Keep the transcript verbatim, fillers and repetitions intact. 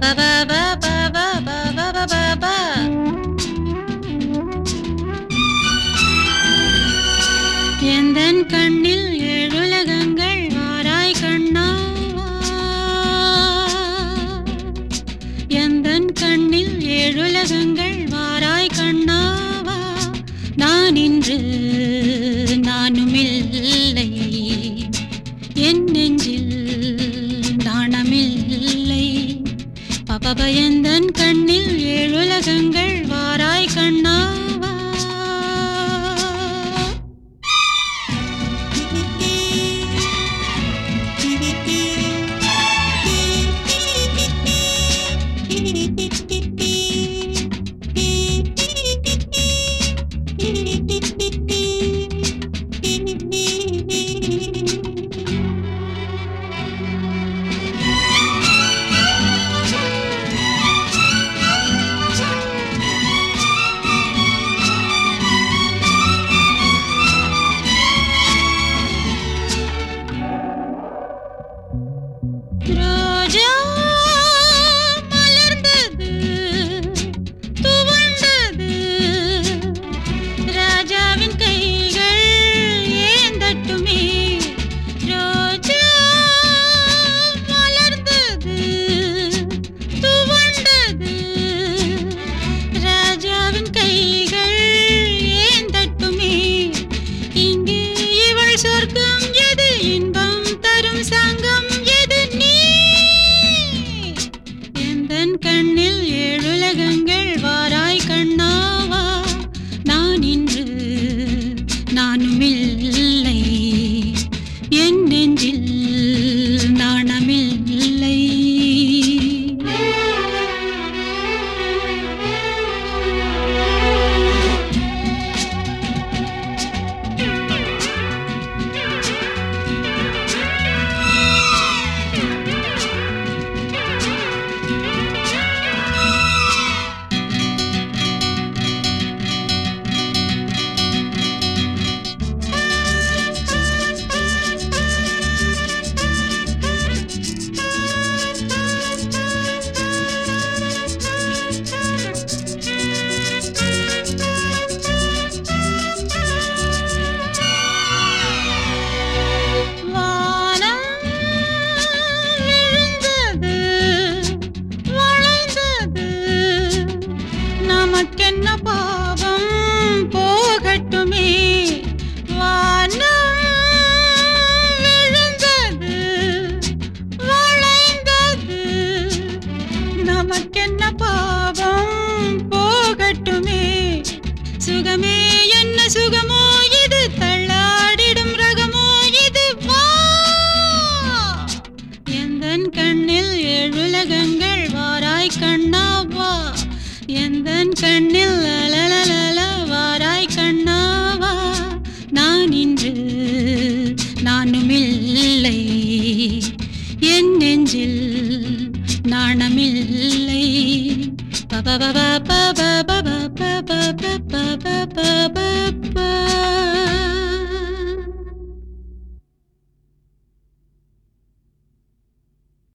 எந்தன் கண்ணில் ஏழுலகங்கள் வாராய் கண்ணா, எந்தன் கண்ணில் ஏழுலகங்கள் வாராய் கண்ணாவா. நான் இன்று நானுமில்லை, என் நெஞ்சில் நாணமில்லை. பபப எந்தன் கண்ணில் ஏழுலகங்கள் வாராய் கண்ணாவா. ரோஜா மலர்ந்தது துவண்டது, ராஜாவின் கைகள் ஏந்தட்டுமே. ரோஜா மலர்ந்தது துவண்டது, ராஜாவின் கைகள் ஏந்தட்டுமே. இங்கே இவள் சொர்க்கம் எது, இன்பம் தரும் சங்கம் எது, நீ எந்தன் கண்ணில் ஏழுலகங்கள் வாராய் கண்ணாவா. நான் இன்று நானுமில்லை, என் நெஞ்சில் நாணமில்லை. நமக்கென்ன பாவம் போகட்டுமே. வானம் விழுந்தது வளைந்தது, நமக்கென்ன பாவம் போகட்டுமே. சுகமே என்ன சுகமோ இது, தள்ளாடிடும் ரகமோ இது, வா எந்தன் கண்ணில் ஏழுலகங்கள் வாராய் கண்ணாவா. எந்தன் கண்ணில் லலலலல வாராய் கண்ணாவா. நான் இன்று நானுமில்லை, என் நெஞ்சில் நாணமில்லை. பபபப பபபப பபபப பபபப